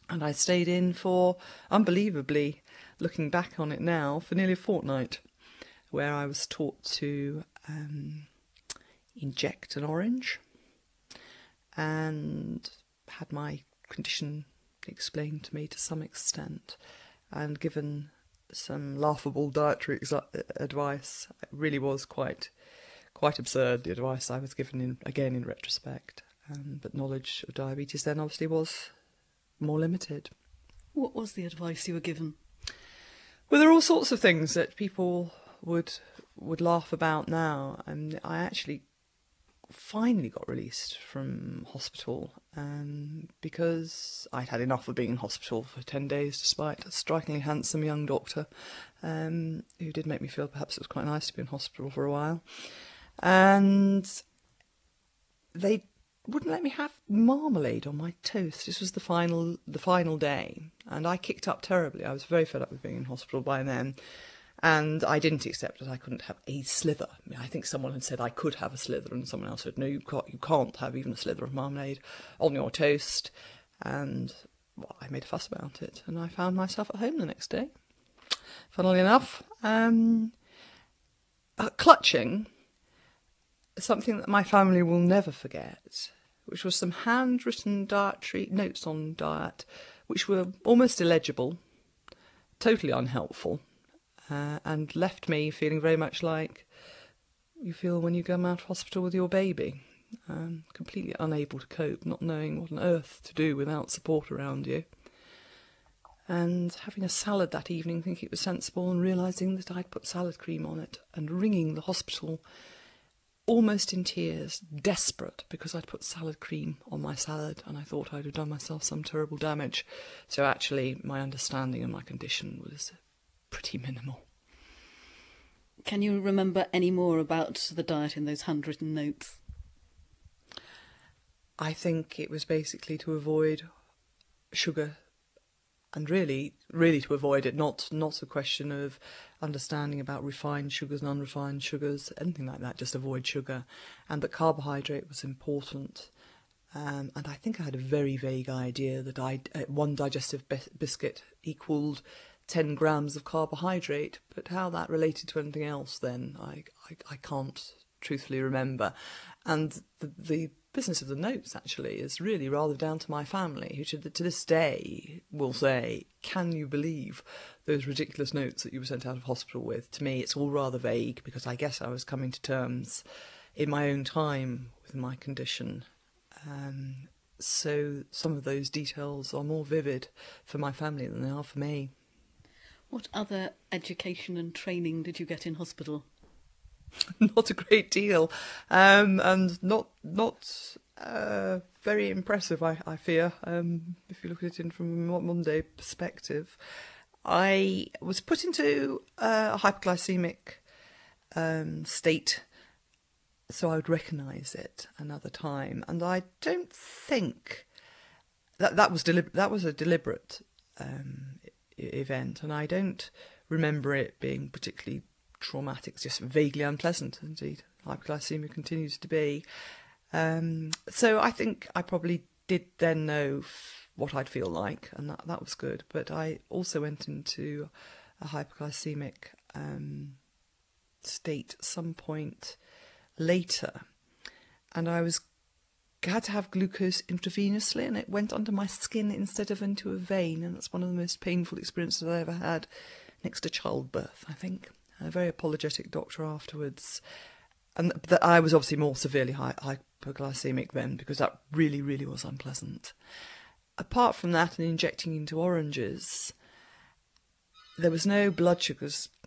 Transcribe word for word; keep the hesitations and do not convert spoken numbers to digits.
And I stayed in for, unbelievably, looking back on it now, for nearly a fortnight, where I was taught to um, inject an orange and had my condition explained to me to some extent and given some laughable dietary ex- advice. It really was quite quite absurd, the advice I was given, in again in retrospect. Um, but knowledge of diabetes then obviously was more limited. What was the advice you were given? Well, there are all sorts of things that people would would laugh about now. And I actually finally got released from hospital um, because I'd had enough of being in hospital for ten days, despite a strikingly handsome young doctor um, who did make me feel perhaps it was quite nice to be in hospital for a while. And they wouldn't let me have marmalade on my toast. This was the final the final day, and I kicked up terribly. I was very fed up with being in hospital by then, and I didn't accept that I couldn't have a slither. I mean, I think someone had said I could have a slither, and someone else said, no, you can't, you can't have even a slither of marmalade on your toast. And well, I made a fuss about it, and I found myself at home the next day, funnily enough, um, uh, clutching something that my family will never forget, which was some handwritten dietary notes on diet, which were almost illegible, totally unhelpful, uh, and left me feeling very much like you feel when you come out of hospital with your baby, um, completely unable to cope, not knowing what on earth to do without support around you. And having a salad that evening, thinking it was sensible, and realising that I'd put salad cream on it, and ringing the hospital almost in tears, desperate, because I'd put salad cream on my salad and I thought I'd have done myself some terrible damage. So actually, my understanding of my condition was pretty minimal. Can you remember any more about the diet in those handwritten notes? I think it was basically to avoid sugar, and really, really to avoid it, not not a question of understanding about refined sugars and unrefined sugars, anything like that, just avoid sugar, and that carbohydrate was important. Um, and I think I had a very vague idea that I uh, one digestive bis- biscuit equalled ten grams of carbohydrate, but how that related to anything else then, I, I, I can't truthfully remember. And the, the business of the notes, actually, is really rather down to my family, who to, to this day will say, can you believe those ridiculous notes that you were sent out of hospital with? To me, it's all rather vague, because I guess I was coming to terms in my own time with my condition. Um, so some of those details are more vivid for my family than they are for me. What other education and training did you get in hospital? Not a great deal, um, and not not uh, very impressive, I, I fear, um, if you look at it from a modern day perspective. I was put into a hypoglycemic um, state, so I would recognise it another time, and I don't think that that was delib- that was a deliberate um, event, and I don't remember it being particularly traumatic. It's just vaguely unpleasant, indeed. Hypoglycemia continues to be. Um, so I think I probably did then know f- what I'd feel like, and that, that was good. But I also went into a hypoglycemic um, state at some point later, and I was had to have glucose intravenously, and it went under my skin instead of into a vein, and that's one of the most painful experiences I ever had, next to childbirth, I think. A very apologetic doctor afterwards, and that I was obviously more severely hy- hypoglycemic then, because that really, really was unpleasant. Apart from that, and injecting into oranges, there was no blood sugars